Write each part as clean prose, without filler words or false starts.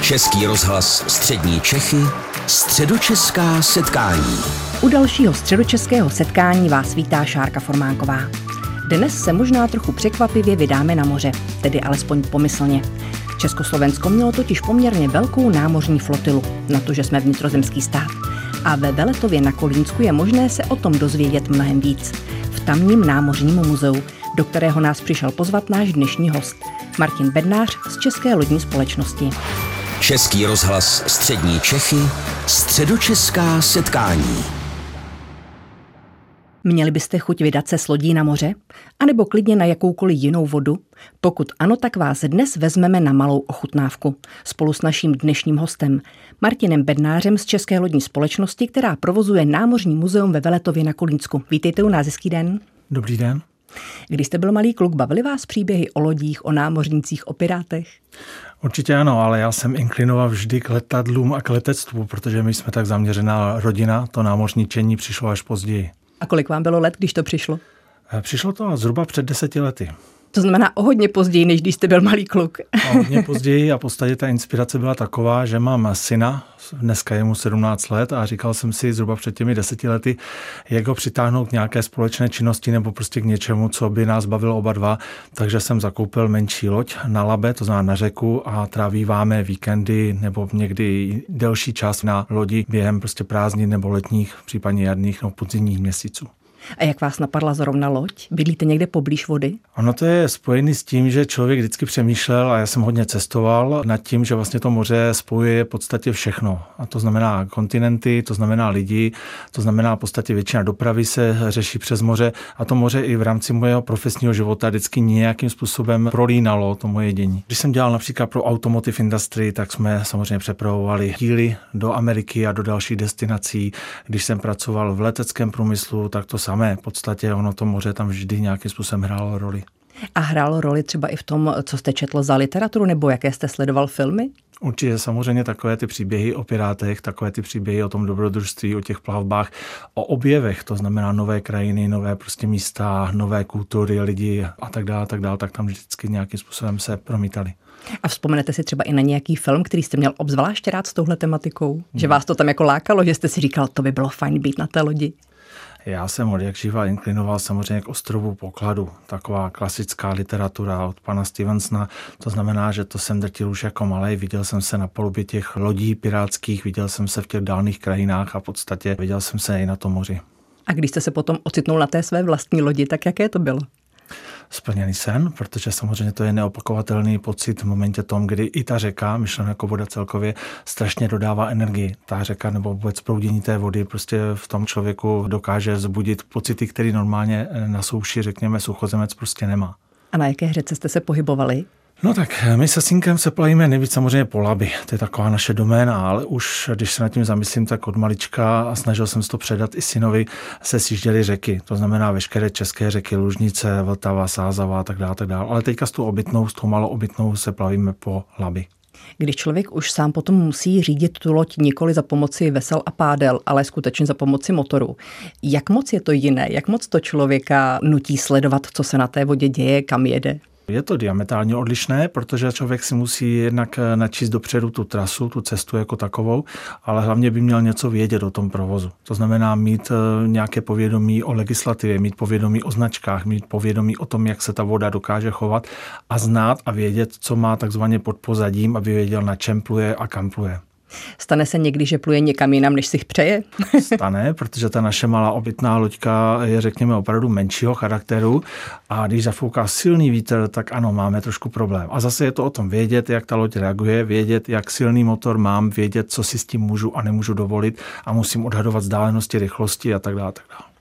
Český rozhlas Střední Čechy, středočeská setkání. U dalšího středočeského setkání vás vítá Šárka Formánková. Dnes se možná trochu překvapivě vydáme na moře, tedy alespoň pomyslně. Československo mělo totiž poměrně velkou námořní flotilu, na to, že jsme vnitrozemský stát. A ve Veletově na Kolínsku je možné se o tom dozvědět mnohem víc. V tamním námořním muzeu, do kterého nás přišel pozvat náš dnešní host, Martin Bednář z České lodní společnosti. Český rozhlas Střední Čechy, středočeská setkání. Měli byste chuť vydat se s lodí na moře? A nebo klidně na jakoukoliv jinou vodu? Pokud ano, tak vás dnes vezmeme na malou ochutnávku. Spolu s naším dnešním hostem, Martinem Bednářem z České lodní společnosti, která provozuje námořní muzeum ve Veletově na Kolínsku. Vítejte u nás, hezký den. Dobrý den. Když jste byl malý kluk, bavili vás příběhy o lodích, o námořnících, o pirátech? Určitě ano, ale já jsem inklinoval vždy k letadlům a k letectvu, protože my jsme tak zaměřená rodina, to námořničení přišlo až později. A kolik vám bylo let, když to přišlo? Přišlo to zhruba před 10 lety. To znamená o hodně později, než když jste byl malý kluk. O hodně později a v podstatě ta inspirace byla taková, že mám syna, dneska je mu 17 let a říkal jsem si zhruba před těmi 10 lety, jak ho přitáhnout k nějaké společné činnosti nebo prostě k něčemu, co by nás bavilo oba dva. Takže jsem zakoupil menší loď na Labe, to znamená na řeku, a trávíváme víkendy nebo někdy delší čas na lodi během prostě prázdnin nebo letních, případně jarních nebo podzimních měsíců. A jak vás napadla zrovna loď? Bydlíte někde poblíž vody? Ono to je spojený s tím, že člověk vždycky přemýšlel, a já jsem hodně cestoval, nad tím, že vlastně to moře spojuje v podstatě všechno. A to znamená kontinenty, to znamená lidi, to znamená v podstatě většina dopravy se řeší přes moře a to moře i v rámci mého profesního života vždycky nějakým způsobem prolínalo to moje dění. Když jsem dělal například pro automotive industry, tak jsme samozřejmě přepravovali díly do Ameriky a do dalších destinací. Když jsem pracoval v leteckém průmyslu, tak to samé. V podstatě ono to moře tam vždy nějakým způsobem hrálo roli. A hrálo roli třeba i v tom, co jste četl za literaturu, nebo jaké jste sledoval filmy? Určitě samozřejmě takové ty příběhy o pirátech, takové ty příběhy o tom dobrodružství, o těch plavbách, o objevech, to znamená nové krajiny, nové prostě místa, nové kultury, lidi a tak dále, tak tam vždycky nějakým způsobem se promítali. A vzpomenete si třeba i na nějaký film, který jste měl obzvlášť rád s touhle tematikou? Že vás to tam jako lákalo, že jste si říkal, to by bylo fajn být na té lodi? Já jsem od jak živa inklinoval samozřejmě k Ostrovu pokladu. Taková klasická literatura od pana Stevensona. To znamená, že to jsem drtil už jako malej. Viděl jsem se na palubě těch lodí pirátských, viděl jsem se v těch dálných krajinách a v podstatě viděl jsem se i na tom moři. A když jste se potom ocitnul na té své vlastní lodi, tak jaké to bylo? Splněný sen, protože samozřejmě to je neopakovatelný pocit v momentě tom, kdy i ta řeka, myšleno jako voda celkově, strašně dodává energii. Ta řeka nebo vůbec proudění té vody prostě v tom člověku dokáže vzbudit pocity, které normálně na souši, řekněme, suchozemec prostě nemá. A na jaké řece jste se pohybovali? No tak my se synkem se plavíme nejvíc samozřejmě po Labi, to je taková naše doména, ale už když se nad tím zamyslím, tak od malička a snažil jsem se to předat i synovi, se sjížděly řeky, to znamená veškeré české řeky, Lužnice, Vltava, Sázava a tak dále, ale teďka s tou malou obytnou se plavíme po Labi. Když člověk už sám potom musí řídit tu loď nikoli za pomoci vesel a pádel, ale skutečně za pomoci motoru. Jak moc je to jiné? Jak moc to člověka nutí sledovat, co se na té vodě děje, kam jede? Je to diametrálně odlišné, protože člověk si musí jednak načíst dopředu tu trasu, tu cestu jako takovou, ale hlavně by měl něco vědět o tom provozu. To znamená mít nějaké povědomí o legislativě, mít povědomí o značkách, mít povědomí o tom, jak se ta voda dokáže chovat a znát a vědět, co má takzvaně pod pozadím, aby věděl, na čem pluje a kam pluje. Stane se někdy, že pluje někam jinam, než si přeje? Stane, protože ta naše malá obytná loďka je, řekněme, opravdu menšího charakteru a když zafouká silný vítr, tak ano, máme trošku problém. A zase je to o tom vědět, jak ta loď reaguje, vědět, jak silný motor mám, vědět, co si s tím můžu a nemůžu dovolit a musím odhadovat vzdálenosti, rychlosti a tak dále.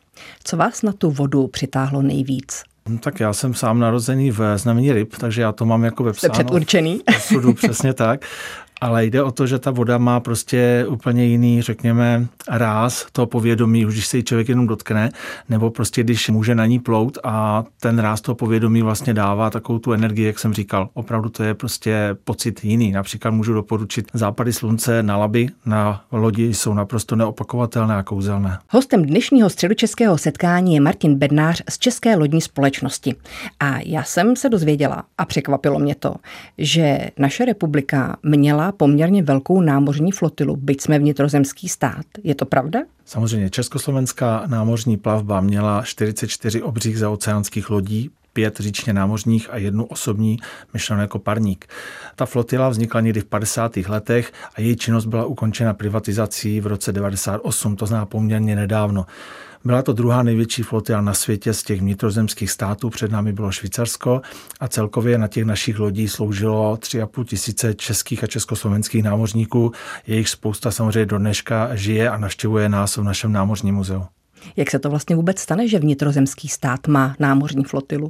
Co vás na tu vodu přitáhlo nejvíc? Tak já jsem sám narozený v znamení ryb, takže já to mám jako vepsáno. Jste předurčený? Přesně tak. Ale jde o to, že ta voda má prostě úplně jiný, řekněme, ráz toho povědomí, už když se jí člověk jenom dotkne, nebo prostě když může na ní plout a ten ráz toho povědomí vlastně dává takovou tu energii, jak jsem říkal. Opravdu to je prostě pocit jiný. Například můžu doporučit západy slunce na Labi, na lodi jsou naprosto neopakovatelné a kouzelné. Hostem dnešního středočeského setkání je Martin Bednář z České lodní společnosti. A já jsem se dozvěděla, a překvapilo mě to, že naše republika měla měla poměrně velkou námořní flotilu, byť jsme vnitrozemský stát. Je to pravda? Samozřejmě československá námořní plavba měla 44 obřích zaoceánských lodí, 5 říčně námořních a 1 osobní, myšleno jako parník. Ta flotila vznikla někdy v 50. letech a její činnost byla ukončena privatizací v roce 98, to znamená poměrně nedávno. Byla to druhá největší flotila na světě z těch vnitrozemských států, před námi bylo Švýcarsko a celkově na těch našich lodí sloužilo 3,5 tisíce českých a československých námořníků. Jejich spousta samozřejmě do dneška žije a navštěvuje nás v našem námořním muzeu. Jak se to vlastně vůbec stane, že vnitrozemský stát má námořní flotilu?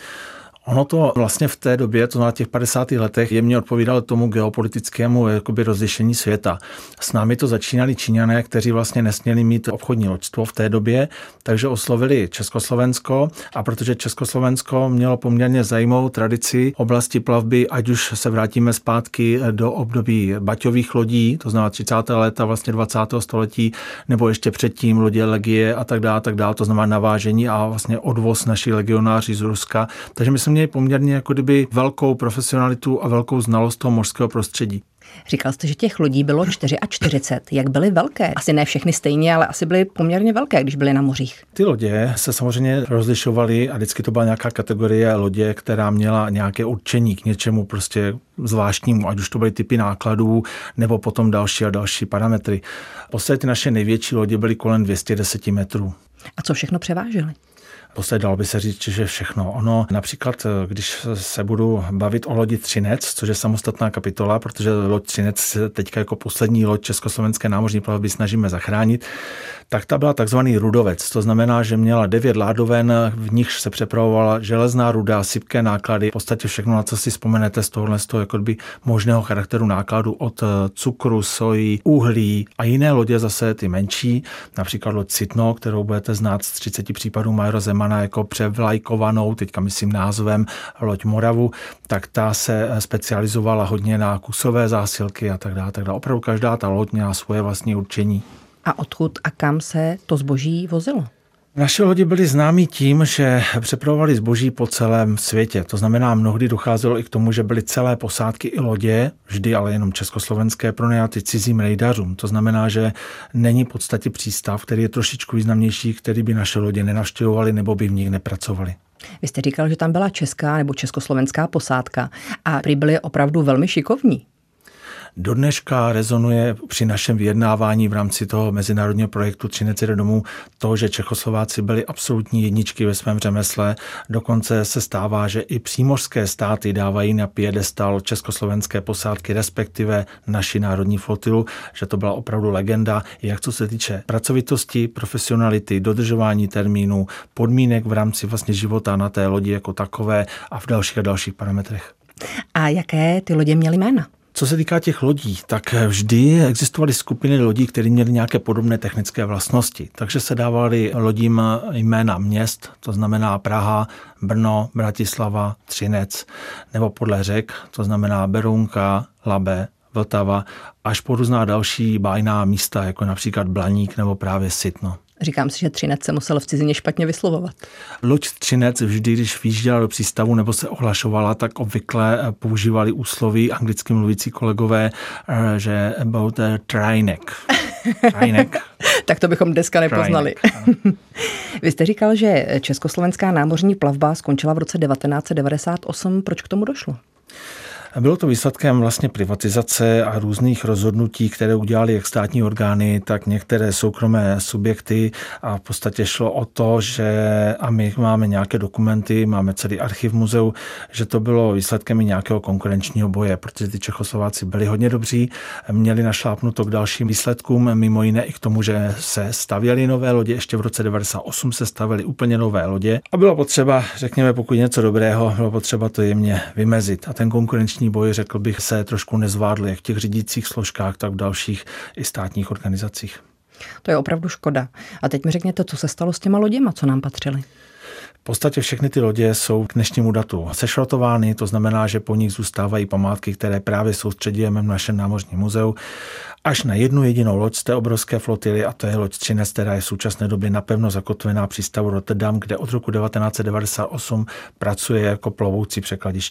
Ono to vlastně v té době, to na těch 50. letech, jemně odpovídalo tomu geopolitickému rozlišení světa. S námi to začínali Číňané, kteří vlastně nesměli mít obchodní loďstvo v té době, takže oslovili Československo a protože Československo mělo poměrně zajímavou tradici oblasti plavby, ať už se vrátíme zpátky do období baťových lodí, to znamená 30. léta vlastně 20. století, nebo ještě předtím lodě Legie a tak dále, to znamená navážení a vlastně odvoz našich legionářů z Ruska. Takže my jsme měli poměrně jako kdyby velkou profesionalitu a velkou znalost toho mořského prostředí. Říkal jste, že těch lodí bylo 44. Jak byly velké? Asi ne všechny stejně, ale asi byly poměrně velké, když byly na mořích. Ty lodě se samozřejmě rozlišovaly a vždycky to byla nějaká kategorie lodě, která měla nějaké určení k něčemu prostě zvláštnímu, ať už to byly typy nákladů nebo potom další a další parametry. V podstatě ty naše největší lodě byly kolem 210 metrů. A co všechno převážely? Podstatě dalo by se říct, že všechno. Ono například, když se budu bavit o lodi Třinec, což je samostatná kapitola, protože loď Třinec se teďka jako poslední loď československé námořní plavby snažíme zachránit, tak ta byla takzvaný rudovec. To znamená, že měla 9 ládoven, v nich se přepravovala železná ruda, sypké náklady, v podstatě všechno, na co si vzpomenete z tohohle jako by možného charakteru nákladu od cukru, soji, uhlí a jiné lodě zase ty menší, například loď Citno, kterou budete znát z 30 případů Majora Zemana jako převlajkovanou, teďka myslím názvem loď Moravu, tak ta se specializovala hodně na kusové zásilky a tak dále. Opravdu každá ta loď měla svoje vlastní určení. A odkud a kam se to zboží vozilo? Naše lodi byly známí tím, že přepravovali zboží po celém světě. To znamená, mnohdy docházelo i k tomu, že byly celé posádky i lodě, vždy ale jenom československé, pronajaty cizím rejdařům. To znamená, že není v podstatě přístav, který je trošičku významnější, který by naše lodě nenavštěvovali nebo by v nich nepracovali. Vy jste říkal, že tam byla česká nebo československá posádka a prý byli opravdu velmi šikovní. Do dneška rezonuje při našem vyjednávání v rámci toho mezinárodního projektu Třinec jede domů to, že Čechoslováci byli absolutní jedničky ve svém řemesle. Dokonce se stává, že i přímořské státy dávají na piedestal československé posádky, respektive naši národní flotilu, že to byla opravdu legenda, jak co se týče pracovitosti, profesionality, dodržování termínů, podmínek v rámci vlastně života na té lodi jako takové a v dalších a dalších parametrech. A jaké ty lodě měly jména? Co se týká těch lodí, tak vždy existovaly skupiny lodí, které měly nějaké podobné technické vlastnosti. Takže se dávaly lodím jména měst, to znamená Praha, Brno, Bratislava, Třinec, nebo podle řek, to znamená Berounka, Labe, Vltava, až po různá další bájná místa, jako například Blaník nebo právě Sitno. Říkám si, že Třinec se musel v cizině špatně vyslovovat. Loď Třinec vždy, když vyjížděla do přístavu nebo se ohlašovala, tak obvykle používali úsloví anglicky mluvící kolegové, že about Trynek. Tak to bychom dneska nepoznali. Vy jste říkal, že československá námořní plavba skončila v roce 1998. Proč k tomu došlo? Bylo to výsledkem vlastně privatizace a různých rozhodnutí, které udělali jak státní orgány, tak některé soukromé subjekty a v podstatě šlo o to, že a my máme nějaké dokumenty, máme celý archiv muzeu, že to bylo výsledkem i nějakého konkurenčního boje, protože ty Čechoslováci byli hodně dobří, měli našlápnuto k dalším výsledkům, mimo jiné i k tomu, že se stavěly nové lodě, ještě v roce 1998 se stavěly úplně nové lodě a bylo potřeba, řekněme, pokud něco dobrého, bylo potřeba to jemně vymezit a ten konkurenční boj, řekl bych, se trošku nezvládl jak v těch řídících složkách, tak v dalších i státních organizacích. To je opravdu škoda. A teď mi řekněte, co se stalo s těma loděma, co nám patřily? V podstatě všechny ty lodě jsou k dnešnímu datu sešrotovány, to znamená, že po nich zůstávají památky, které právě soustředujeme v našem námořním muzeu, až na jednu jedinou loď z té obrovské flotily, a to je loď Třinec, která je v současné době napevno zakotvená v přístavu Rotterdam, kde od roku 1998 pracuje jako plovoucí překladiště.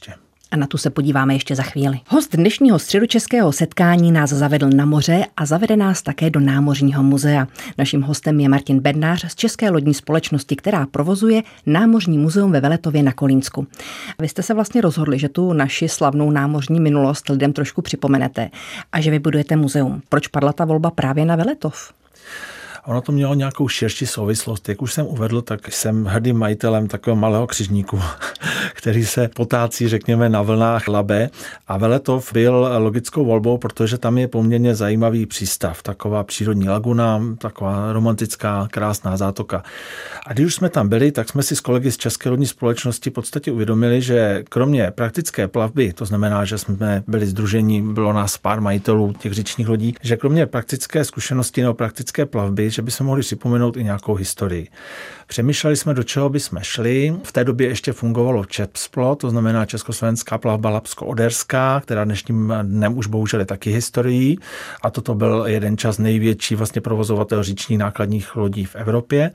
A na tu se podíváme ještě za chvíli. Host dnešního středočeského setkání nás zavedl na moře a zavede nás také do Námořního muzea. Naším hostem je Martin Bednář z České lodní společnosti, která provozuje Námořní muzeum ve Veletově na Kolínsku. Vy jste se vlastně rozhodli, že tu naši slavnou námořní minulost lidem trošku připomenete a že vybudujete muzeum. Proč padla ta volba právě na Veletov? Ono to mělo nějakou širší souvislost. Jak už jsem uvedl, tak jsem hrdým majitelem takového malého křižníku, který se potácí, řekněme, na vlnách Labe. A Veletov byl logickou volbou, protože tam je poměrně zajímavý přístav. Taková přírodní laguna, taková romantická, krásná zátoka. A když už jsme tam byli, tak jsme si s kolegy z České lodní společnosti v podstatě uvědomili, že kromě praktické plavby, to znamená, že jsme byli sdruženi, bylo nás pár majitelů těch říčních lodí, že kromě praktické zkušenosti nebo praktické plavby, že bychom mohli připomenout i nějakou historii. Přemýšleli jsme, do čeho bychom šli. V té době ještě fungovalo ČEPSPLO, to znamená Československá plavba Labsko-Oderská, která dnešním dnem už bohužel je taky historií. A toto byl jeden čas největší vlastně provozovatel říčních nákladních lodí v Evropě.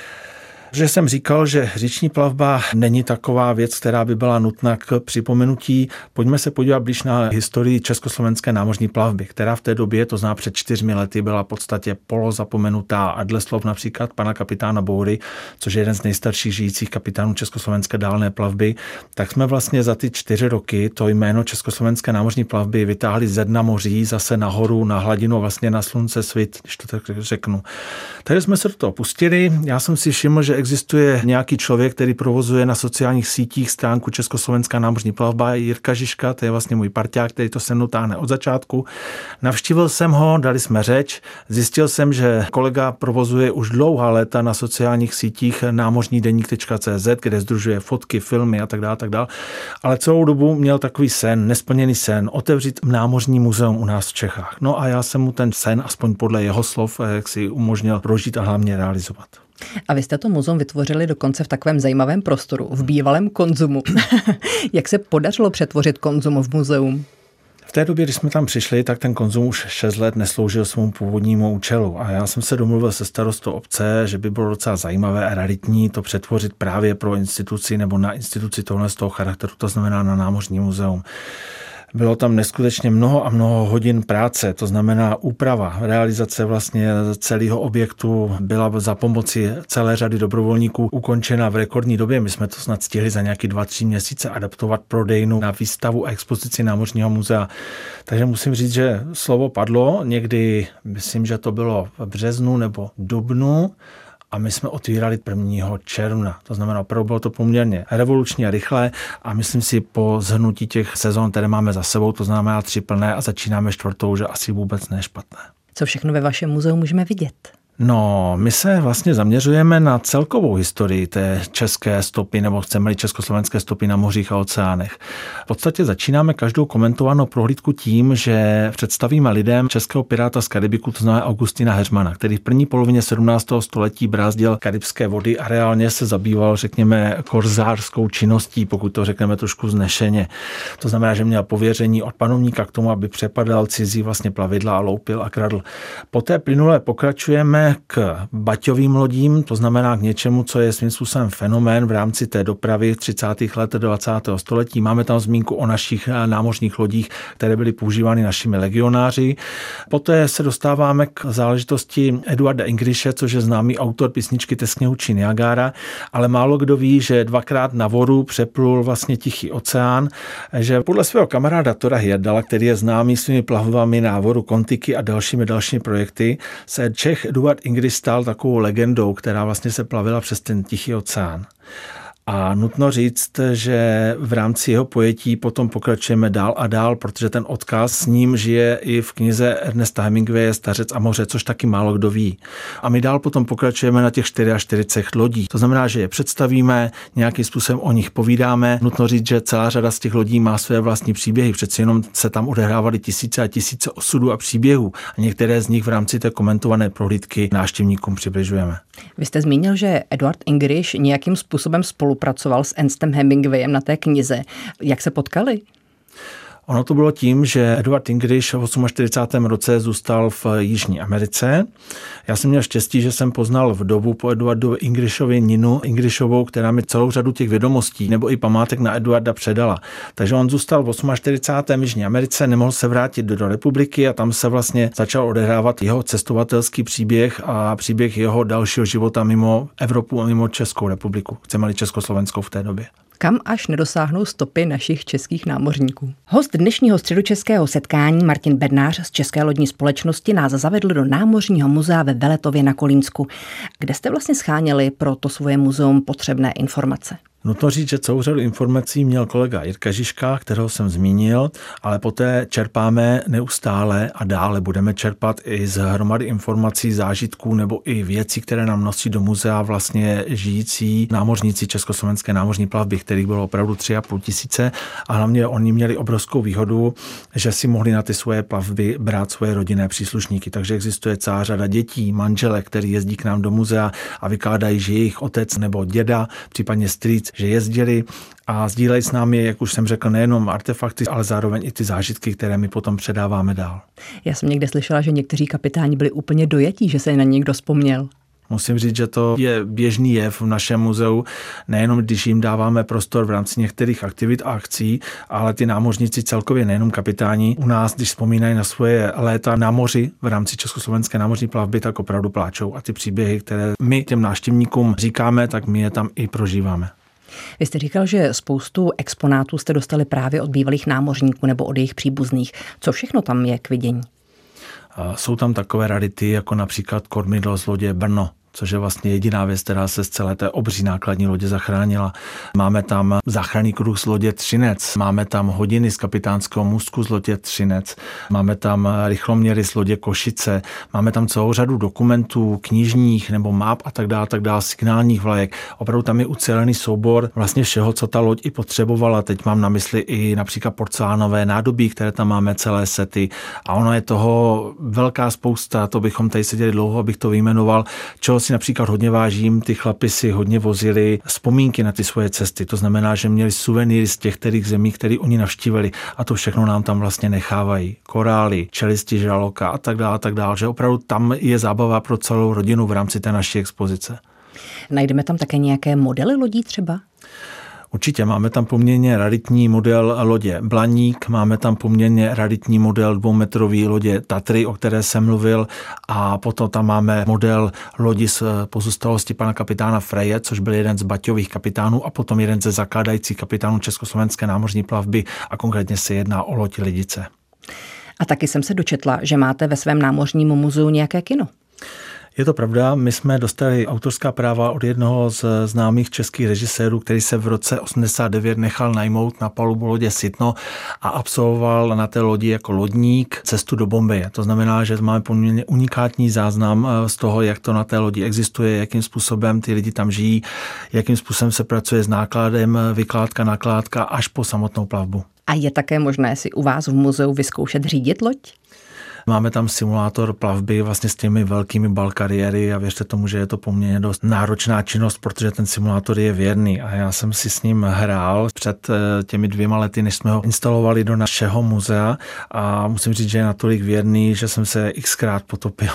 Že jsem říkal, že říční plavba není taková věc, která by byla nutná k připomenutí. Pojďme se podívat blíž na historii československé námořní plavby, která v té době, to zná před 4 lety, byla v podstatě polozapomenutá a dle slov například pana kapitána Boury, což je jeden z nejstarších žijících kapitánů československé dálné plavby, tak jsme vlastně za ty 4 roky to jméno československé námořní plavby vytáhli ze dna moří zase nahoru na hladinu, vlastně na slunce svit, když to tak řeknu. Takže jsme se do toho pustili. Já jsem si všiml, že existuje nějaký člověk, který provozuje na sociálních sítích stránku Československá námořní plavba, Jirka Žižka, to je vlastně můj parťák, který to se mnou táhne od začátku. Navštívil jsem ho, dali jsme řeč, zjistil jsem, že kolega provozuje už dlouhá léta na sociálních sítích námořnídeník.cz, kde sdružuje fotky, filmy a tak dále, ale celou dobu měl takový sen, nesplněný sen, otevřít námořní muzeum u nás v Čechách. No a já jsem mu ten sen, aspoň podle jeho slov, jak si umožnil prožít a hlavně realizovat. A vy jste to muzeum vytvořili dokonce v takovém zajímavém prostoru, v bývalém Konzumu. Jak se podařilo přetvořit Konzum v muzeum? V té době, když jsme tam přišli, tak ten Konzum už 6 let nesloužil svému původnímu účelu. A já jsem se domluvil se starostou obce, že by bylo docela zajímavé a raritní to přetvořit právě pro instituci nebo na instituci tohle z toho charakteru, to znamená na námořní muzeum. Bylo tam neskutečně mnoho a mnoho hodin práce, to znamená úprava, realizace vlastně celého objektu byla za pomoci celé řady dobrovolníků ukončena v rekordní době. My jsme to snad stihli za nějaký 2-3 měsíce adaptovat prodejnu na výstavu a expozici Námořního muzea. Takže musím říct, že slovo padlo někdy, myslím, že to bylo v březnu nebo dubnu, a my jsme otvírali 1. června. To znamená, opravdu bylo to poměrně revoluční a rychlé a myslím si po zhrnutí těch sezon, které máme za sebou, to znamená 3 plné a začínáme 4, že asi vůbec ne špatné. Co všechno ve vašem muzeu můžeme vidět? No, my se vlastně zaměřujeme na celkovou historii té české stopy, nebo chceme-li československé stopy na mořích a oceánech. V podstatě začínáme každou komentovanou prohlídku tím, že představíme lidem českého piráta z Karibiku, to znamená Augustina Heřmana, který v první polovině 17. století brázdil karibské vody a reálně se zabýval, řekněme, korzářskou činností, pokud to řekneme trošku vznešeně. To znamená, že měl pověření od panovníka k tomu, aby přepadal cizí vlastně plavidla a loupil a kradl. Poté plynule pokračujeme k baťovým lodím, to znamená k něčemu, co je svým způsobem fenomén v rámci té dopravy 30. let 20. století. Máme tam zmínku o našich námořních lodích, které byly používány našimi legionáři. Poté se dostáváme k záležitosti Eduarda Ingrische, což je známý autor písničky Teskně hučí Niagara, ale málo kdo ví, že 2krát na vodu přeplul vlastně Tichý oceán, že podle svého kamaráda Tora Heyerdala, který je známý svými plavbami na vodu Kontiky a dalšími projekty, se Čech Eduard Ingris stal takovou legendou, která vlastně se plavila přes ten Tichý oceán. A nutno říct, že v rámci jeho pojetí potom pokračujeme dál a dál, protože ten odkaz s ním žije i v knize Ernesta Hemingwaye Stařec a moře, což taky málo kdo ví. A my dál potom pokračujeme na těch 44 lodí. To znamená, že je představíme, nějakým způsobem o nich povídáme. Nutno říct, že celá řada z těch lodí má své vlastní příběhy, přeci jenom se tam odehrávaly tisíce a tisíce osudů a příběhů. A některé z nich v rámci té komentované prohlídky návštěvníkům přibližujeme. Vy jste zmínil, že Eduard Ingris nějakým způsobem spolupracoval s Ernstem Hemingwayem na té knize. Jak se potkali? Ono to bylo tím, že Eduard English v 48. roce zůstal v Jižní Americe. Já jsem měl štěstí, že jsem poznal vdovu po Eduardu Englishovi Ninu Englishovou, která mi celou řadu těch vědomostí nebo i památek na Eduarda předala. Takže on zůstal v 48. Jižní Americe, nemohl se vrátit do republiky a tam se vlastně začal odehrávat jeho cestovatelský příběh a příběh jeho dalšího života mimo Evropu a mimo Českou republiku. Chceme-li Československou v té době. Kam až nedosáhnou stopy našich českých námořníků. Host dnešního středočeského setkání Martin Bednář z České lodní společnosti nás zavedl do Námořního muzea ve Veletově na Kolínsku, kde jste vlastně scháněli pro to svoje muzeum potřebné informace. Nutno říct, že celou řadu informací měl kolega Jirka Žižka, kterého jsem zmínil, ale poté čerpáme neustále a dále budeme čerpat i z hromady informací, zážitků nebo i věcí, které nám nosí do muzea vlastně žijící námořníci Československé námořní plavby, kterých bylo opravdu 3,5 tisíce a hlavně oni měli obrovskou výhodu, že si mohli na ty svoje plavby brát svoje rodinné příslušníky. Takže existuje celá řada dětí, manželek, který jezdí k nám do muzea a vykládají, že jejich otec nebo děda, případně strýc, že jezdili a sdílejí s námi, jak už jsem řekl, nejenom artefakty, ale zároveň i ty zážitky, které my potom předáváme dál. Já jsem někde slyšela, že někteří kapitáni byli úplně dojatí, že se na někdo vzpomněl. Musím říct, že to je běžný jev v našem muzeu, nejenom když jim dáváme prostor v rámci některých aktivit a akcí, ale ty námořníci celkově, nejenom kapitáni, u nás, když vzpomínají na svoje léta na moři v rámci Československé námořní plavby, tak opravdu pláčou a ty příběhy, které my těm návštěvníkům říkáme, tak my je tam i prožíváme. Vy jste říkal, že spoustu exponátů jste dostali právě od bývalých námořníků nebo od jejich příbuzných. Co všechno tam je k vidění? Jsou tam takové rarity, jako například kormidlo z lodě Brno, což je vlastně jediná věc, která se z celé té obří nákladní lodě zachránila. Máme tam záchranný kruh z lodě Třinec, máme tam hodiny z kapitánského můstku z lodě Třinec, máme tam rychloměry z lodě Košice, máme tam celou řadu dokumentů, knižních nebo map a tak dále, signálních vlajek. Opravdu tam je ucelený soubor vlastně všeho, co ta loď i potřebovala. Teď mám na mysli i například porcelánové nádobí, které tam máme celé sety. A ono je toho velká spousta, to bychom tady seděli dlouho, abych to vyjmenoval, čeho si například hodně vážím, ty chlapi si hodně vozili vzpomínky na ty svoje cesty. To znamená, že měli suvenýry z těch kterých zemí, které oni navštívili a to všechno nám tam vlastně nechávají. Korály, čelisti žraloka a tak dále, že opravdu tam je zábava pro celou rodinu v rámci té naší expozice. Najdeme tam také nějaké modely lodí třeba? Určitě, máme tam poměrně raritní model lodě Blaník, máme tam poměrně raritní model 2metrový lodě Tatry, o které jsem mluvil, a potom tam máme model lodi z pozůstalosti pana kapitána Freje, což byl jeden z Baťových kapitánů a potom jeden ze zakládajících kapitánů Československé námořní plavby a konkrétně se jedná o loď Lidice. A taky jsem se dočetla, že máte ve svém námořním muzeu nějaké kino. Je to pravda, my jsme dostali autorská práva od jednoho z známých českých režisérů, který se v roce 89 nechal najmout na palubu lodě Sitno a absolvoval na té lodi jako lodník cestu do Bombeje. To znamená, že máme poměrně unikátní záznam z toho, jak to na té lodi existuje, jakým způsobem ty lidi tam žijí, jakým způsobem se pracuje s nákladem, vykládka, nakládka až po samotnou plavbu. A je také možné si u vás v muzeu vyzkoušet řídit loď? Máme tam simulátor plavby vlastně s těmi velkými balkariéry a věřte tomu, že je to poměrně dost náročná činnost, protože ten simulátor je věrný a já jsem si s ním hrál před těmi 2 lety, než jsme ho instalovali do našeho muzea a musím říct, že je natolik věrný, že jsem se xkrát potopil.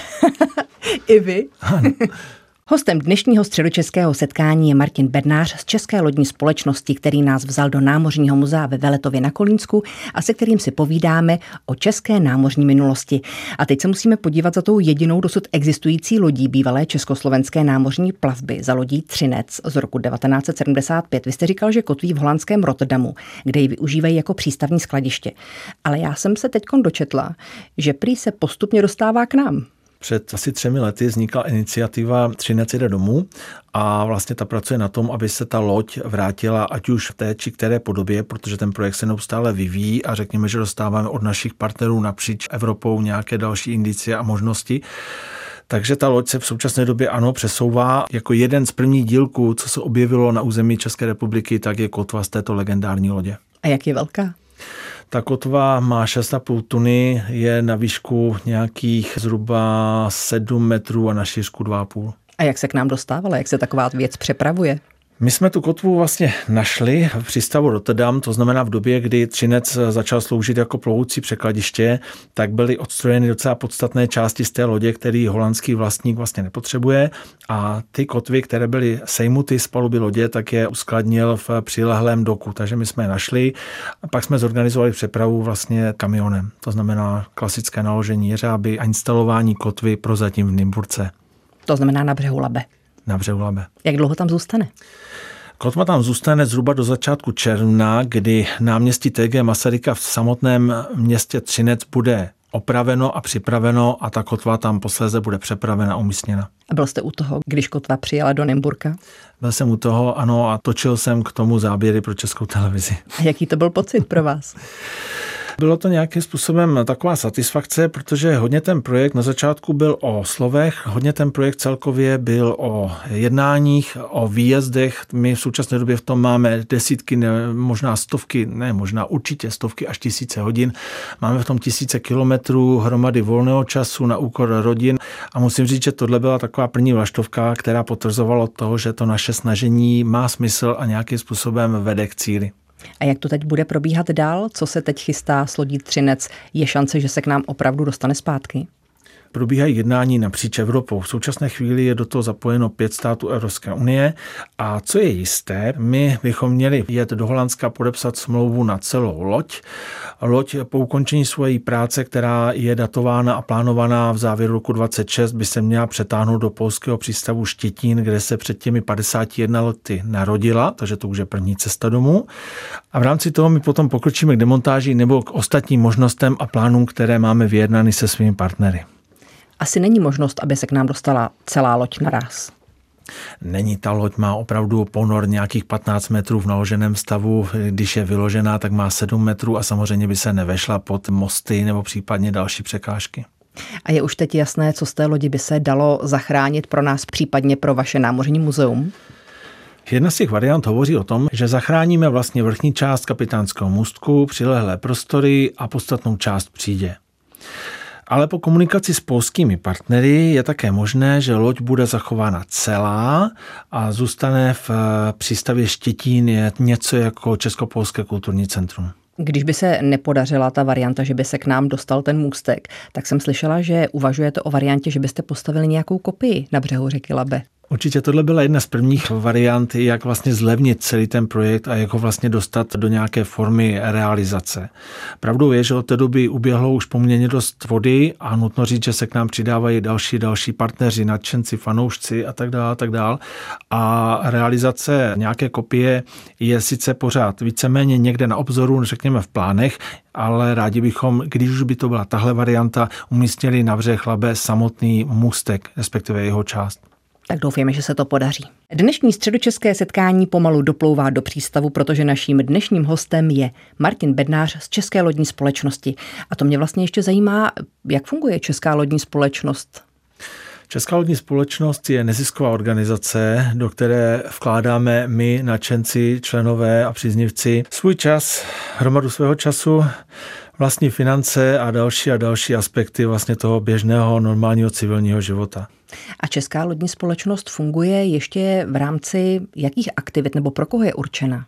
I vy? Ano. Hostem dnešního středočeského setkání je Martin Bednář z České lodní společnosti, který nás vzal do Námořního muzea ve Veletově na Kolínsku a se kterým si povídáme o české námořní minulosti. A teď se musíme podívat za tou jedinou dosud existující lodí bývalé československé námořní plavby, za lodí Třinec z roku 1975. Vy jste říkal, že kotví v holandském Rotterdamu, kde ji využívají jako přístavní skladiště. Ale já jsem se teďkon dočetla, že prý se postupně dostává k nám. Před asi 3 lety vznikla iniciativa Třinec jede domů a vlastně ta pracuje na tom, aby se ta loď vrátila ať už v té či které podobě, protože ten projekt se neustále vyvíjí a řekněme, že dostáváme od našich partnerů napříč Evropou nějaké další indicie a možnosti. Takže ta loď se v současné době ano přesouvá. Jako jeden z prvních dílků, co se objevilo na území České republiky, tak je kotva z této legendární lodě. A jak je velká? Ta kotva má 6,5 tuny, je na výšku nějakých zhruba 7 metrů a na šířku 2,5. A jak se k nám dostávala? Jak se taková věc přepravuje? My jsme tu kotvu vlastně našli v přístavu Rotterdam, to znamená v době, kdy Třinec začal sloužit jako plovoucí překladiště, tak byly odstrojeny docela podstatné části z té lodě, který holandský vlastník vlastně nepotřebuje, a ty kotvy, které byly sejmuty z paluby lodě, tak je uskladnil v přilehlém doku. Takže my jsme je našli a pak jsme zorganizovali přepravu vlastně kamionem. To znamená klasické naložení jeřáby a instalování kotvy prozatím v Nymburce. To znamená na břehu Labe. Na břehu Labe. Jak dlouho tam zůstane? Kotva tam zůstane zhruba do začátku června, kdy náměstí TG Masaryka v samotném městě Třinec bude opraveno a připraveno a ta kotva tam posléze bude přepravena a umístěna. A byl jste u toho, když kotva přijela do Nymburka? Byl jsem u toho, ano, a točil jsem k tomu záběry pro Českou televizi. A jaký to byl pocit pro vás? Bylo to nějakým způsobem taková satisfakce, protože hodně ten projekt na začátku byl o slovech, hodně ten projekt celkově byl o jednáních, o výjezdech. My v současné době v tom máme desítky, možná stovky, určitě stovky až tisíce hodin. Máme v tom tisíce kilometrů hromady volného času na úkor rodin a musím říct, že tohle byla taková první vlaštovka, která potvrzovala toho, že to naše snažení má smysl a nějakým způsobem vede k cíli. A jak to teď bude probíhat dál? Co se teď chystá s lodí Třinec? Je šance, že se k nám opravdu dostane zpátky? Probíhají jednání napříč Evropou. V současné chvíli je do toho zapojeno 5 států Evropské unie a co je jisté, my bychom měli jet do Holandska podepsat smlouvu na celou loď. Loď po ukončení své práce, která je datována a plánovaná v závěru roku 2026, by se měla přetáhnout do polského přístavu Štětín, kde se před těmi 51 lety narodila, takže to už je první cesta domů. A v rámci toho my potom pokročíme k demontáži nebo k ostatním možnostem a plánům, které máme vyjednány se svými partnery. Asi není možnost, aby se k nám dostala celá loď naráz. Není, ta loď má opravdu ponor nějakých 15 metrů v naloženém stavu, když je vyložená, tak má 7 metrů a samozřejmě by se nevešla pod mosty nebo případně další překážky. A je už teď jasné, co z té lodi by se dalo zachránit pro nás, případně pro vaše námořní muzeum? Jedna z těch variant hovoří o tom, že zachráníme vlastně vrchní část kapitánského můstku, přilehlé prostory a podstatnou část přídě. Ale po komunikaci s polskými partnery je také možné, že loď bude zachována celá a zůstane v přístavě Štětín je něco jako Českopolské kulturní centrum. Když by se nepodařila ta varianta, že by se k nám dostal ten můstek, tak jsem slyšela, že uvažujete o variantě, že byste postavili nějakou kopii na břehu řeky Labe. Určitě tohle byla jedna z prvních variant, jak vlastně zlevnit celý ten projekt a jak ho vlastně dostat do nějaké formy realizace. Pravdou je, že od té doby uběhlo už poměrně dost vody a nutno říct, že se k nám přidávají další partneři, nadšenci, fanoušci a tak dále. A realizace nějaké kopie je sice pořád víceméně někde na obzoru, řekněme v plánech, ale rádi bychom, když už by to byla tahle varianta, umístili na břeh Labe samotný můstek, respektive jeho část. Tak doufejme, že se to podaří. Dnešní středočeské setkání pomalu doplouvá do přístavu, protože naším dnešním hostem je Martin Bednář z České lodní společnosti. A to mě vlastně ještě zajímá, jak funguje Česká lodní společnost? Česká lodní společnost je nezisková organizace, do které vkládáme my, nadšenci, členové a příznivci, svůj čas, hromadu svého času, vlastní finance a další aspekty vlastně toho běžného normálního civilního života. A Česká lodní společnost funguje ještě v rámci jakých aktivit nebo pro koho je určena?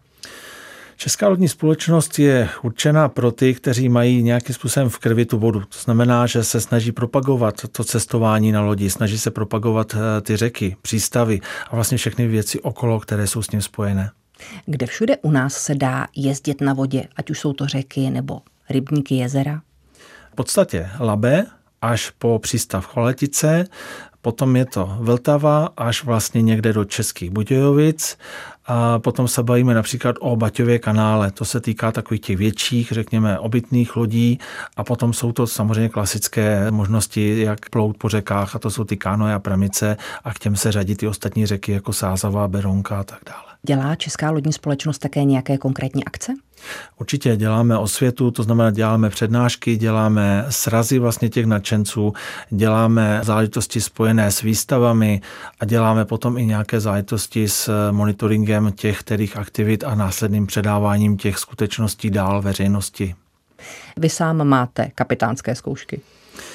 Česká lodní společnost je určena pro ty, kteří mají nějakým způsobem v krvi tu vodu. To znamená, že se snaží propagovat to cestování na lodi, snaží se propagovat ty řeky, přístavy a vlastně všechny věci okolo, které jsou s tím spojené. Kde všude u nás se dá jezdit na vodě, ať už jsou to řeky nebo rybníky, jezera? V podstatě Labe až po přístav Chvaletice, potom je to Vltava až vlastně někde do Českých Budějovic a potom se bavíme například o Baťově kanále. To se týká takových těch větších, řekněme, obytných lodí a potom jsou to samozřejmě klasické možnosti, jak plout po řekách a to jsou ty kánoe a pramice a k těm se řadí ty ostatní řeky jako Sázava, Berounka a tak dále. Dělá Česká lodní společnost také nějaké konkrétní akce? Určitě děláme osvětu, to znamená děláme přednášky, děláme srazy vlastně těch nadšenců, děláme záležitosti spojené s výstavami a děláme potom i nějaké záležitosti s monitoringem těch kterých aktivit a následným předáváním těch skutečností dál veřejnosti. Vy sám máte kapitánské zkoušky?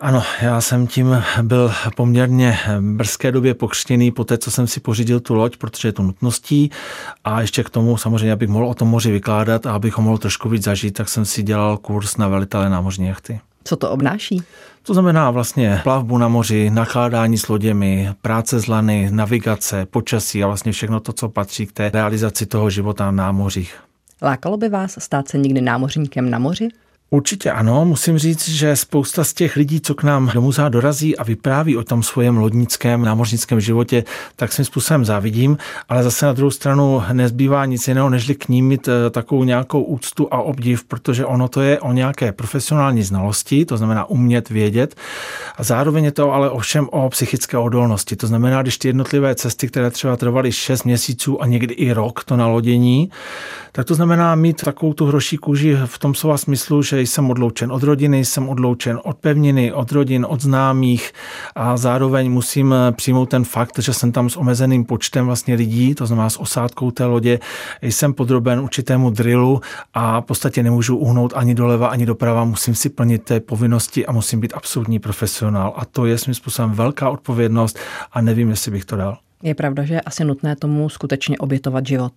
Ano, já jsem tím byl poměrně brzké době pokřtěný po té, co jsem si pořídil tu loď, protože je to nutností a ještě k tomu samozřejmě, abych mohl o tom moři vykládat a abych ho mohl trošku víc zažít, tak jsem si dělal kurz na velitele námořní jachty. Co to obnáší? To znamená vlastně plavbu na moři, nakládání s loděmi, práce z lany, navigace, počasí a vlastně všechno to, co patří k té realizaci toho života na mořích. Lákalo by vás stát se někdy námořníkem na moři? Určitě ano, musím říct, že spousta z těch lidí, co k nám do muzea dorazí a vypráví o tom svém lodnickém, námořnickém životě, tak svým způsobem závidím, ale zase na druhou stranu nezbývá nic jiného, nežli k ním mít takovou nějakou úctu a obdiv, protože ono to je o nějaké profesionální znalosti, to znamená umět vědět, a zároveň je to ale ovšem o psychické odolnosti. To znamená, když ty jednotlivé cesty, které třeba trvaly 6 měsíců a někdy i rok, to nalodění, tak to znamená mít takovou tu hroší kůži v tom slova smyslu, že jsem odloučen od rodiny, jsem odloučen od pevniny, od rodin, od známých a zároveň musím přijmout ten fakt, že jsem tam s omezeným počtem vlastně lidí, to znamená s osádkou té lodě, jsem podroben určitému drillu a v podstatě nemůžu uhnout ani doleva, ani doprava, musím si plnit té povinnosti a musím být absolutní profesionál. A to je svým způsobem velká odpovědnost a nevím, jestli bych to dal. Je pravda, že je asi nutné tomu skutečně obětovat život.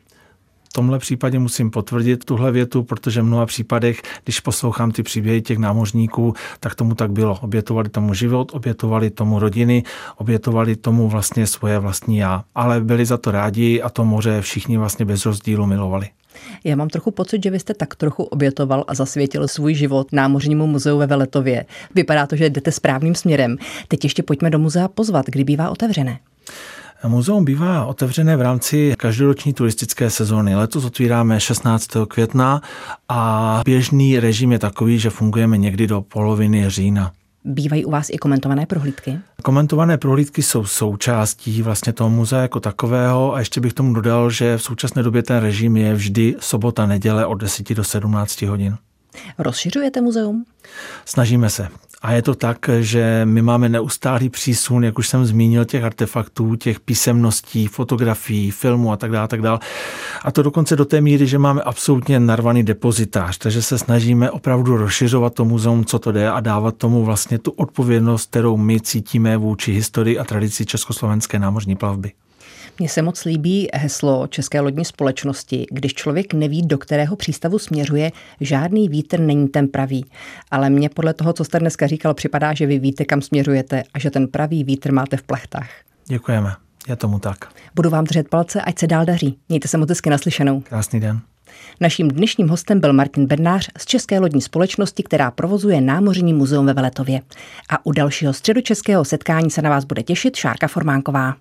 V tomhle případě musím potvrdit tuhle větu, protože v mnoha případech, když poslouchám ty příběhy těch námořníků, tak tomu tak bylo. Obětovali tomu život, obětovali tomu rodiny, obětovali tomu vlastně svoje vlastní já. Ale byli za to rádi a to moře všichni vlastně bez rozdílu milovali. Já mám trochu pocit, že vy jste tak trochu obětoval a zasvětil svůj život Námořnímu muzeu ve Veletově. Vypadá to, že jdete správným směrem. Teď ještě pojďme do muzea pozvat, kdy bývá otevřené. Muzeum bývá otevřené v rámci každoroční turistické sezóny. Letos otvíráme 16. května a běžný režim je takový, že fungujeme někdy do poloviny října. Bývají u vás i komentované prohlídky? Komentované prohlídky jsou součástí vlastně toho muzea jako takového a ještě bych tomu dodal, že v současné době ten režim je vždy sobota, neděle od 10 do 17 hodin. Rozšiřujete muzeum? Snažíme se. A je to tak, že my máme neustálý přísun, jak už jsem zmínil, těch artefaktů, těch písemností, fotografií, filmů a tak dále. A to dokonce do té míry, že máme absolutně narvaný depozitář, takže se snažíme opravdu rozšiřovat to muzeum, co to jde a dávat tomu vlastně tu odpovědnost, kterou my cítíme vůči historii a tradici československé námořní plavby. Mně se moc líbí heslo České lodní společnosti. Když člověk neví, do kterého přístavu směřuje, žádný vítr není ten pravý. Ale mně podle toho, co jste dneska říkal, připadá, že vy víte, kam směřujete a že ten pravý vítr máte v plechtách. Děkujeme, je tomu tak. Budu vám držet palce, ať se dál daří. Mějte se moc hezky, naslyšenou. Krásný den. Naším dnešním hostem byl Martin Bednář z České lodní společnosti, která provozuje Námořní muzeum ve Veletově. A u dalšího středočeského setkání se na vás bude těšit Šárka Formánková.